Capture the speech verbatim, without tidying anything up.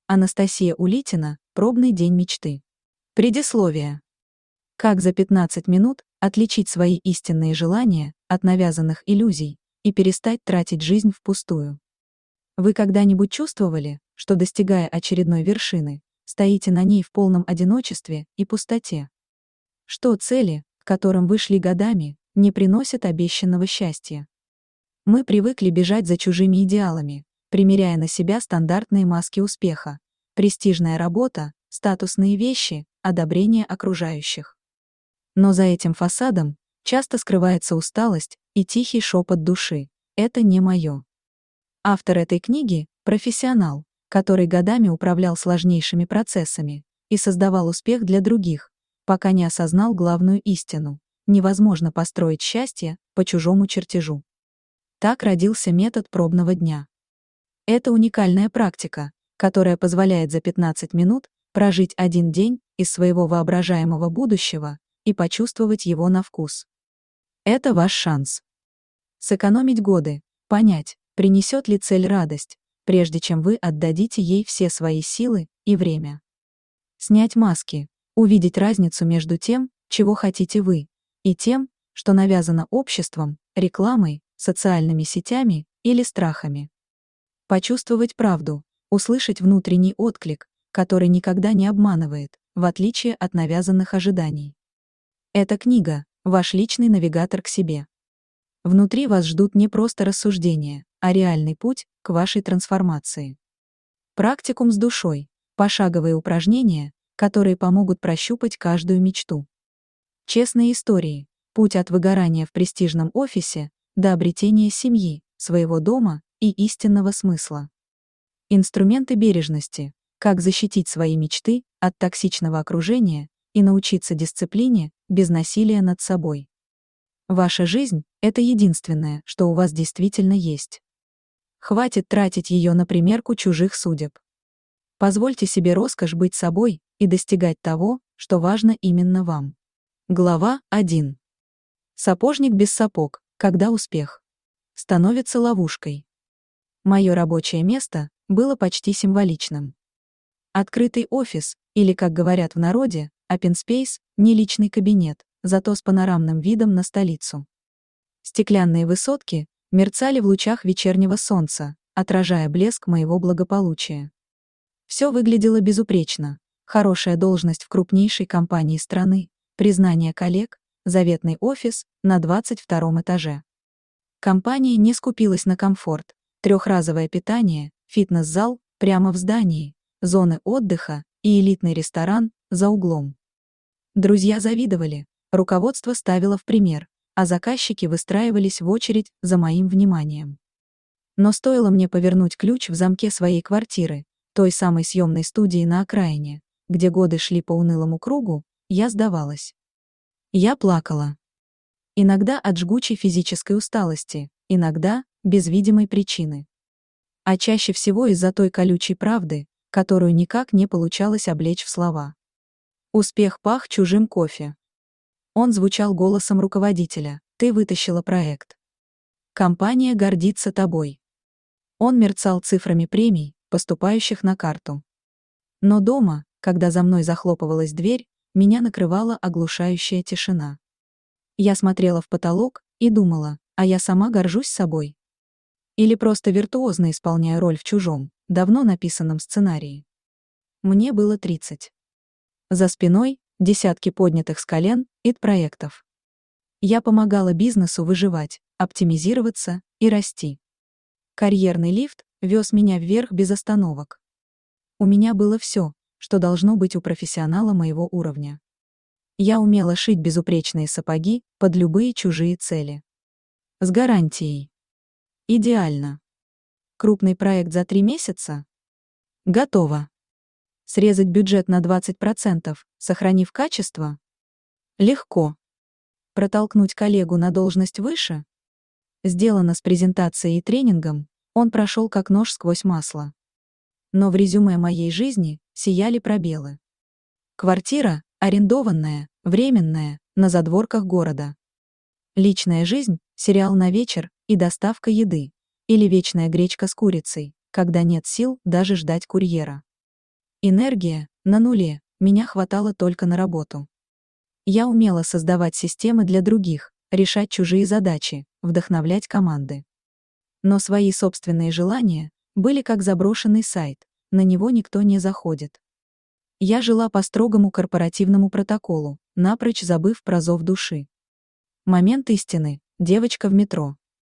Анастасия Улитина, пробный день мечты. Предисловие. Как за пятнадцать минут отличить свои истинные желания от навязанных иллюзий и перестать тратить жизнь впустую? Вы когда-нибудь чувствовали, что, достигая очередной вершины, стоите на ней в полном одиночестве и пустоте? Что цели, к которым вы шли годами, не приносят обещанного счастья? Мы привыкли бежать за чужими идеалами, примеряя на себя стандартные маски успеха: престижная работа, статусные вещи, одобрение окружающих. Но за этим фасадом часто скрывается усталость и тихий шепот души: «Это не мое». Автор этой книги – профессионал, который годами управлял сложнейшими процессами и создавал успех для других, пока не осознал главную истину: невозможно построить счастье по чужому чертежу. Так родился метод пробного дня. Это уникальная практика, которая позволяет за пятнадцать минут прожить один день из своего воображаемого будущего и почувствовать его на вкус. Это ваш шанс. Сэкономить годы, понять, принесет ли цель радость, прежде чем вы отдадите ей все свои силы и время. Снять маски, увидеть разницу между тем, чего хотите вы, и тем, что навязано обществом, рекламой, социальными сетями или страхами. Почувствовать правду, услышать внутренний отклик, который никогда не обманывает, в отличие от навязанных ожиданий. Эта книга – ваш личный навигатор к себе. Внутри вас ждут не просто рассуждения, а реальный путь к вашей трансформации. Практикум с душой, пошаговые упражнения, которые помогут прощупать каждую мечту. Честные истории, путь от выгорания в престижном офисе до обретения семьи, своего дома и истинного смысла. Инструменты бережности, как защитить свои мечты от токсичного окружения и научиться дисциплине без насилия над собой. Ваша жизнь – это единственное, что у вас действительно есть. Хватит тратить ее на примерку чужих судеб. Позвольте себе роскошь быть собой и достигать того, что важно именно вам. Глава один. Сапожник без сапог, когда успех становится ловушкой. Мое рабочее место было почти символичным. Открытый офис, или, как говорят в народе, open space, не личный кабинет, зато с панорамным видом на столицу. Стеклянные высотки мерцали в лучах вечернего солнца, отражая блеск моего благополучия. Все выглядело безупречно: хорошая должность в крупнейшей компании страны, признание коллег, заветный офис на двадцать втором этаже. Компания не скупилась на комфорт: трехразовое питание, фитнес-зал прямо в здании, зоны отдыха и элитный ресторан за углом. Друзья завидовали, руководство ставило в пример, а заказчики выстраивались в очередь за моим вниманием. Но стоило мне повернуть ключ в замке своей квартиры, той самой съемной студии на окраине, где годы шли по унылому кругу, я сдавалась. Я плакала. Иногда от жгучей физической усталости, иногда без видимой причины. А чаще всего из-за той колючей правды, которую никак не получалось облечь в слова. Успех пах чужим кофе. Он звучал голосом руководителя: «Ты вытащила проект. Компания гордится тобой». Он мерцал цифрами премий, поступающих на карту. Но дома, когда за мной захлопывалась дверь, меня накрывала оглушающая тишина. Я смотрела в потолок и думала: а я сама горжусь собой? Или просто виртуозно исполняю роль в чужом, давно написанном сценарии? Мне было тридцать. За спиной десятки поднятых с колен ид-проектов. Я помогала бизнесу выживать, оптимизироваться и расти. Карьерный лифт вез меня вверх без остановок. У меня было все, что должно быть у профессионала моего уровня. Я умела шить безупречные сапоги под любые чужие цели. С гарантией. Идеально. Крупный проект за три месяца? Готово. Срезать бюджет на двадцать процентов, сохранив качество? Легко. Протолкнуть коллегу на должность выше? Сделано с презентацией и тренингом, он прошел как нож сквозь масло. Но в резюме моей жизни сияли пробелы. Квартира арендованная, временная, на задворках города. Личная жизнь, сериал на вечер и доставка еды. Или вечная гречка с курицей, когда нет сил даже ждать курьера. Энергия на нуле, меня хватало только на работу. Я умела создавать системы для других, решать чужие задачи, вдохновлять команды. Но свои собственные желания были как заброшенный сайт, на него никто не заходит. Я жила по строгому корпоративному протоколу, напрочь забыв про зов души. Момент истины. Девочка в метро.